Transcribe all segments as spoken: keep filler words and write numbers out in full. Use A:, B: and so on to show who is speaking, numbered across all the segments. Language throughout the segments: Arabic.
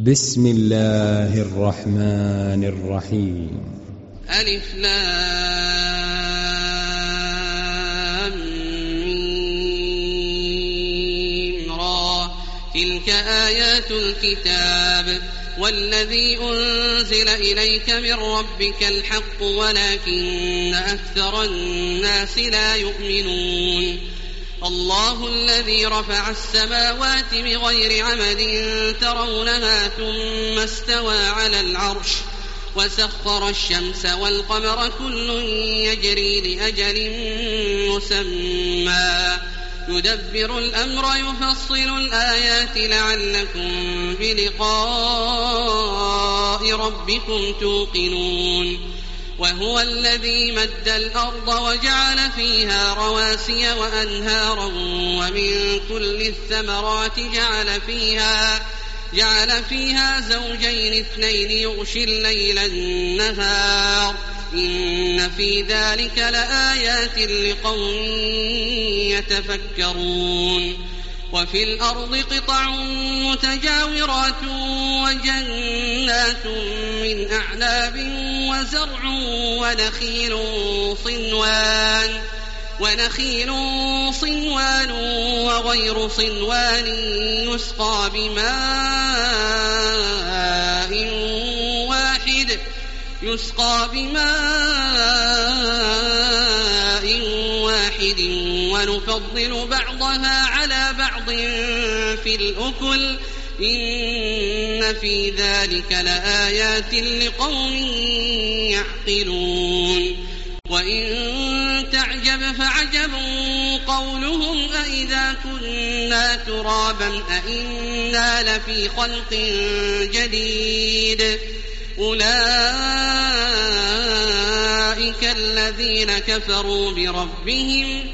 A: بسم الله الرحمن الرحيم.
B: ألف لام ميم را تلك آيات الكتاب والذي أنزل إليك من ربك الحق ولكن أكثر الناس لا يؤمنون. الله الذي رفع السماوات بغير عمد ترونها ثم استوى على العرش وسخر الشمس والقمر كل يجري لأجل مسمى يدبر الأمر يفصل الآيات لعلكم بلقاء ربكم توقنون. وهو الذي مد الأرض وجعل فيها رواسي وأنهارا ومن كل الثمرات جعل فيها جعل فيها زوجين اثنين يغشي الليل النهار إن في ذلك لآيات لقوم يتفكرون. وفي الأرض قطع متجاورات وجنات من أعناب وزرع ونخيل صنوان ونخيل صنوان وغير صنوان يسقى بماء واحد يسقى بماء واحد ونفضل بعضها على بعض في الأكل إن في ذلك لآيات لقوم يعقلون. وإن تعجب فعجب قولهم أإذا كنا ترابا أإنا لفي خلق جديد أولئك الذين كفروا بربهم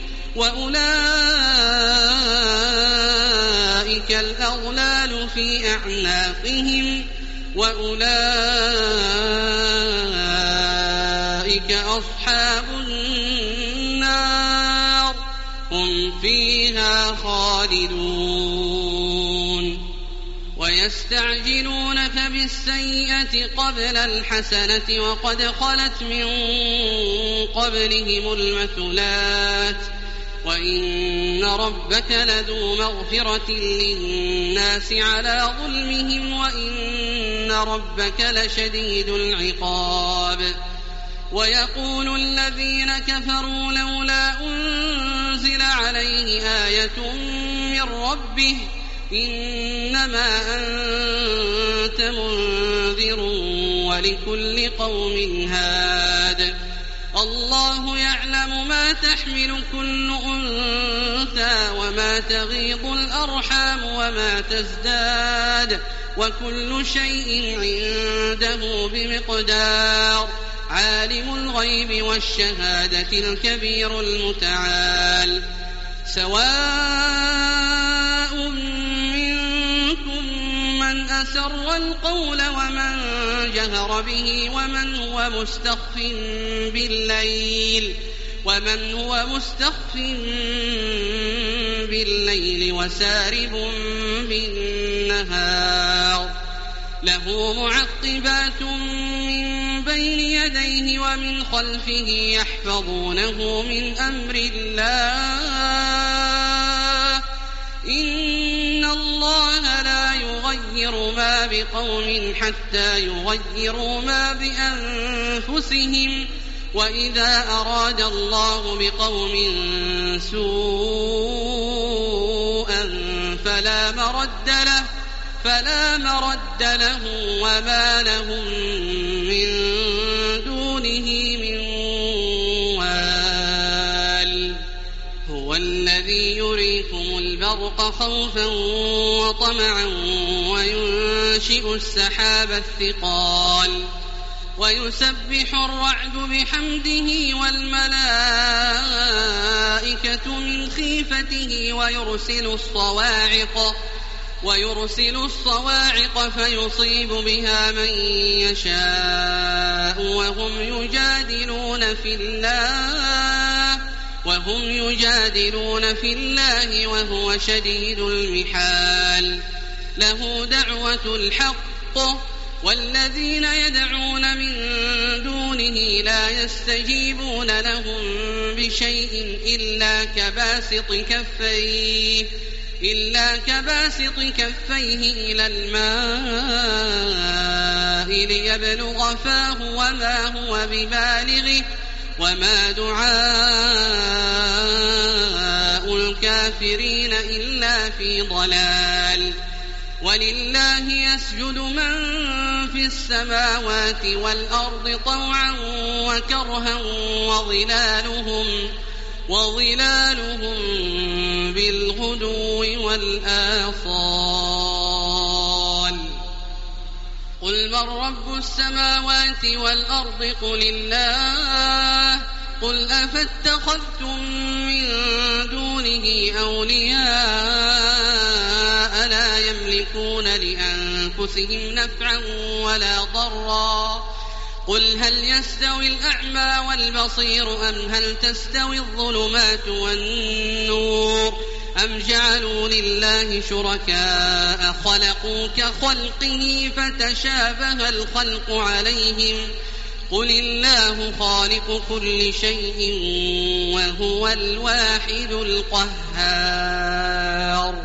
B: وأولئك الأغلال في أعناقهم وأولئك أصحاب النار هم فيها خالدون. ويستعجلونك بالسيئة قبل الحسنة وقد خلت من قبلهم المثلات وإن ربك لذو مغفرة للناس على ظلمهم وإن ربك لشديد العقاب. ويقول الذين كفروا لولا أنزل عليه آية من ربه إنما أنت منذر ولكل قوم هاد الله يعلم ما تحمل كل أنثى وما تغيض الأرحام وما تزداد وكل شيء عنده بمقدار. عالم الغيب والشهادة الكبير المتعال. سواء منكم من أسر القول ومن جهر به ومن هو مستخف بالليل ومن هو مستخف بالليل وسارب بالنهار. له معقبات من بين يديه ومن خلفه يحفظونه من أمر الله إن الله لا يغير ما بقوم حتى يغيروا ما بأنفسهم وإذا أراد الله بقوم سوءا فلا مرد له فلا مرد له وما لهم من دونه من وال. هو الذي يريكم البرق خوفا وطمعا وينشئ السحاب الثقال ويسبح الرعد بحمده والملائكة من خيفته ويرسل الصواعق ويرسل الصواعق فيصيب بها من يشاء وهم يجادلون في الله وهم يجادلون في الله وهو شديد المحال. له دعوة الحق حقه والذين يدعون من دونه لا يستجيبون لهم بشيء إلا كباسط كفيه إلا كباسط كفيه إلى الماء ليبلغ فاه وما هو ببالغه وما دعاء الكافرين إلا في ضلال ولله يسجد من في السماوات والأرض طوعا وكرها وظلالهم وظلالهم بالغدو والآصال قل من رب السماوات والأرض قل الله قل أفاتخذتم من دونه أولياء لا يملكون لأنفسهم نفعا ولا ضرا قل هل يستوي الأعمى والبصير أم هل تستوي الظلمات والنور أم جعلوا لله شركاء خلقوا كخلقه فتشابه الخلق عليهم قل الله خالق كل شيء وهو الواحد القهار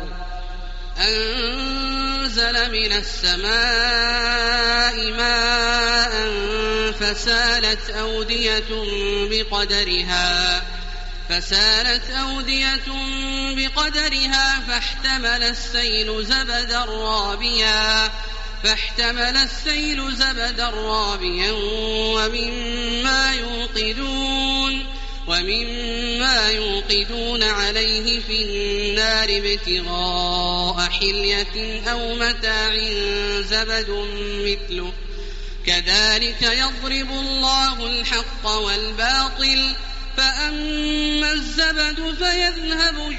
B: أنزل من السماء ماء فسالت أودية بقدرها فسالت أودية بقدرها فاحتمل السيل زبدا رابيا فاحتمل السيل زبدا رابيا ومما يوقدون ومما يوقدون عليه في النار ابتغاء حلية أو متاع زبد مثله كذلك يضرب الله الحق والباطل فأما الزبد فيذهب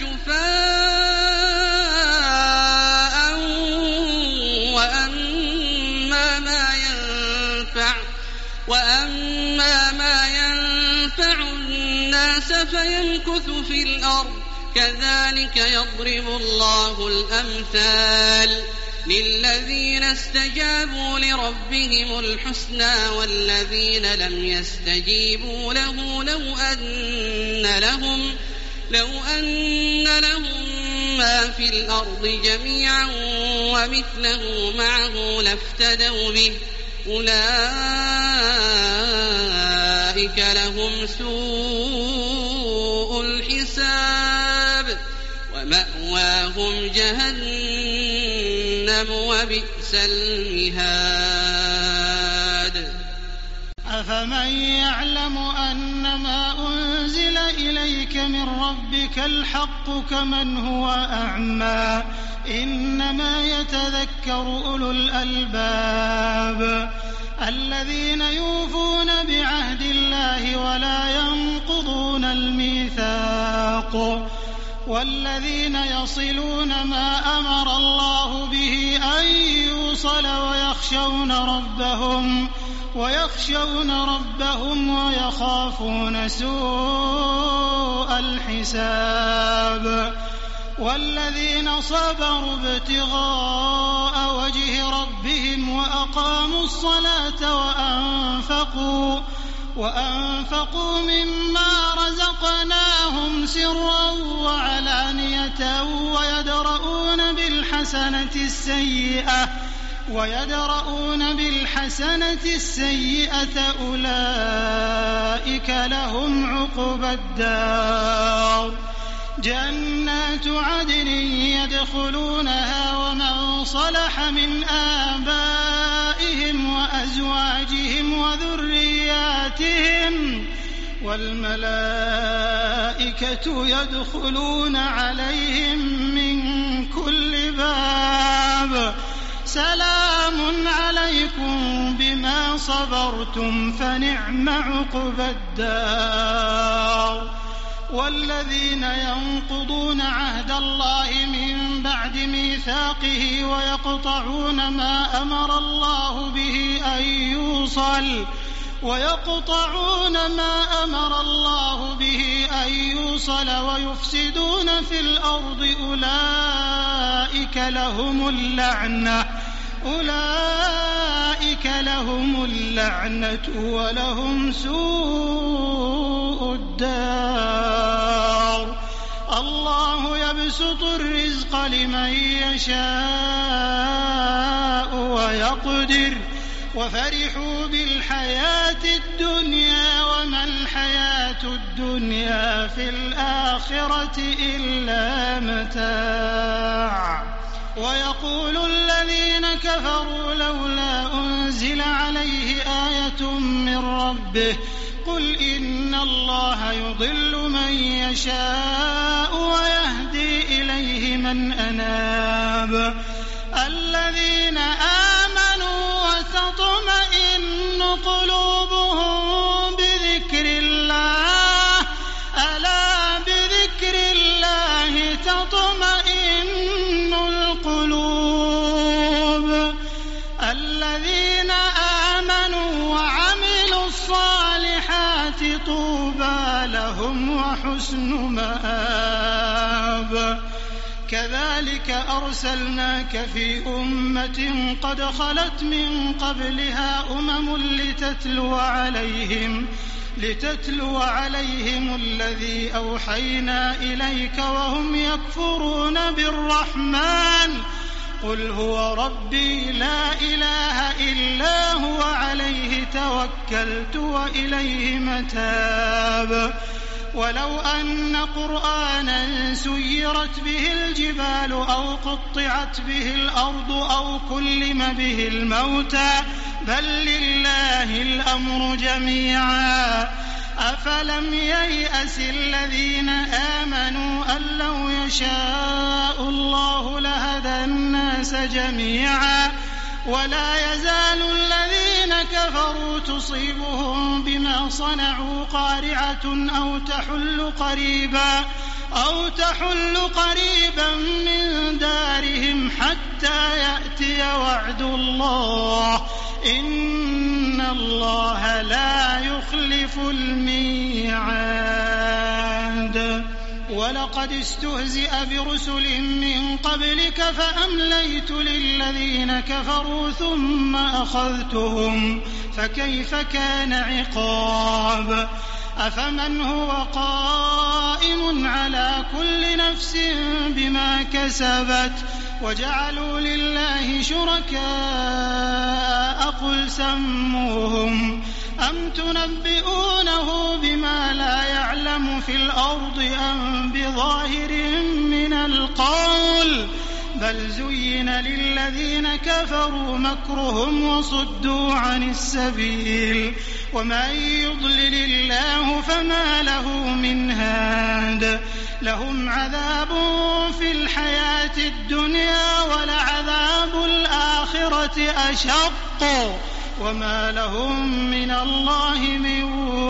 B: جفاء وأما ما ينفع وأما ما ينفع الناس فيمكث في الأرض كذلك يضرب الله الأمثال للذين استجابوا لربهم الحسنى والذين لم يستجيبوا له لو أن لهم لو أن لهم ما في الأرض جميعا ومثله معه لافتدوا به أولئك لهم سوء الحساب ومأواهم جهنم وبئس المهاد
C: أفمن يعلم أنما أنزل إليك من ربك الحق كمن هو أعمى إنما يتذكر أولو الألباب الذين يوفون بعهد الله ولا ينقضون الميثاق والذين يصلون ما أمر الله به أن يوصل ويخشون ربهم ويخشون ربهم ويخافون سوء الحساب والذين صبروا ابتغاء وجه ربهم وأقاموا الصلاة وأنفقوا وأنفقوا مما رزقناهم سرا وعلانية ويدرؤون بالحسنة السيئة ويدرؤون بالحسنة السيئة أولئك لهم عقبى الدار جنات عدن يدخلونها ومن صلح من آبائهم وأزواجهم وذرياتهم والملائكة يدخلون عليهم من كل باب سلام عليكم بما صبرتم فنعم عقبى الدار والذين ينقضون عهد الله من بعد ميثاقه ويقطعون ما أمر الله به أن يوصل ويقطعون ما أمر الله به أن يوصل ويفسدون في الأرض أولئك لهم اللعنة أولئك أولئك لهم اللعنة ولهم سوء الدار. الله يبسط الرزق لمن يشاء ويقدر وفرحوا بالحياة الدنيا وما الحياة الدنيا في الآخرة إلا متاع. ويقول الذين كفروا لولا أنزل عليه آية من ربه قل إن الله يضل من يشاء ويهدي إليه من أناب. الذين آمنوا وتطمئن قلوبهم بذكر الله ألا بذكر الله تطمئن القلوب. الذين آمنوا وعملوا الصالحات طوبى لهم وحسن مآب. كذلك أرسلناك في أمة قد خلت من قبلها أمم لتتلو عليهم لتتلو عليهم الذي أوحينا إليك وهم يكفرون بالرحمن قل هو ربي لا إله إلا هو عليه توكلت وإليه متاب. ولو أن قرآنا سيرت به الجبال أو قطعت به الأرض أو كلم به الموتى بل لله الأمر جميعا. أفلم ييأس الذين آمنوا أن لو يشاء الله لهدى الناس جميعا ولا يزال الذين كفروا تصيبهم بما صنعوا قارعة أو تحل قريبا أو تحل قريبا من دارهم حتى يأتي وعد الله إن الله لا يخلف الميعاد. ولقد استهزئ برسل من قبلك فأمليت للذين كفروا ثم أخذتهم فكيف كان عقاب. أفمن هو قائم على كل نفس بما كسبت وجعلوا لله شركاء قل سموهم أم تنبئونه بما لا يعلم في الأرض أم بظاهر من القول بل زين للذين كفروا مكرهم وصدوا عن السبيل ومن يضلل الله فما له من هاد. لهم عذاب في الحياة الدنيا ولعذاب الآخرة أشق وما لهم من الله من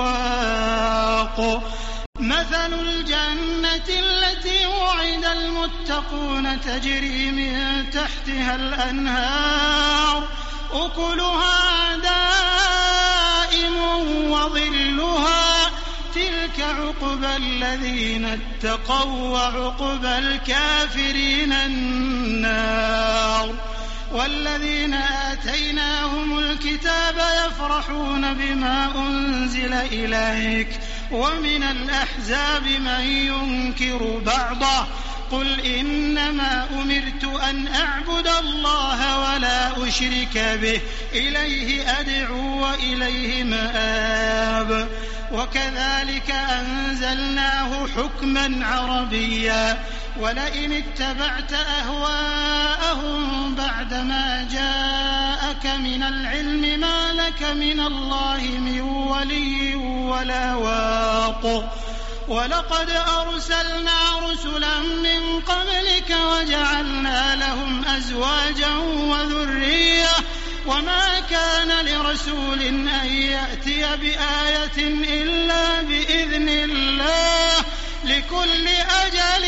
C: واق. مثل الجنة التي وعد المتقون تجري من تحتها الأنهار أكلها دائم وظلها تلك عقبى الذين اتقوا وعقبى الكافرين النار. والذين آتيناهم الكتاب يفرحون بما أنزل إليك ومن الأحزاب من ينكر بعضه قل إنما أمرت أن أعبد الله ولا أشرك به إليه أدعو وإليه مآب. وكذلك أنزلناه حكما عربيا ولئن اتبعت أهواءهم بعدما جاءك من العلم ما لك من الله من ولي ولا واق. ولقد أرسلنا رسلا من قبلك وجعلنا لهم أزواجا وذرية وما كان لرسول أن يأتي بآية إلا بإذن الله لكل أجل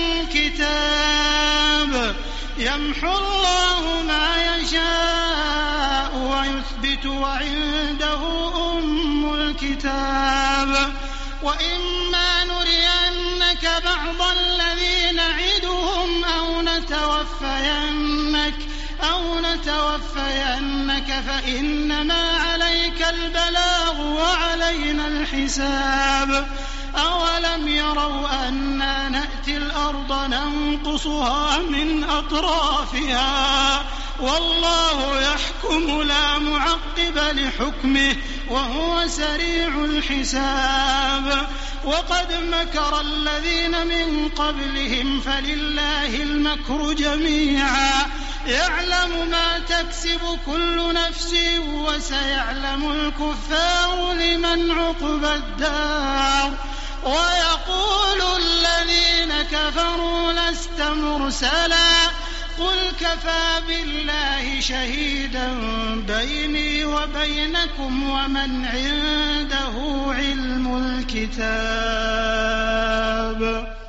C: كتاب يمحو الله ما يشاء ويثبت وعنده أم الكتاب. وإما نرينك بعض الذي نعدهم أو نتوفينك أو نتوفينك فإنما عليك البلاغ وعلينا الحساب أولم يروا أنا نأتي الأرض ننقصها من أطرافها والله يحكم لا معقب لحكمه وهو سريع الحساب وقد مكر الذين من قبلهم فلله المكر جميعا يعلم ما تكسب كل نفس وسيعلم الكفار لمن عقبى الدار ويقول الذين كفروا لست مرسلا قل كفى بالله شهيدا بيني وبينكم ومن عنده علم الكتاب.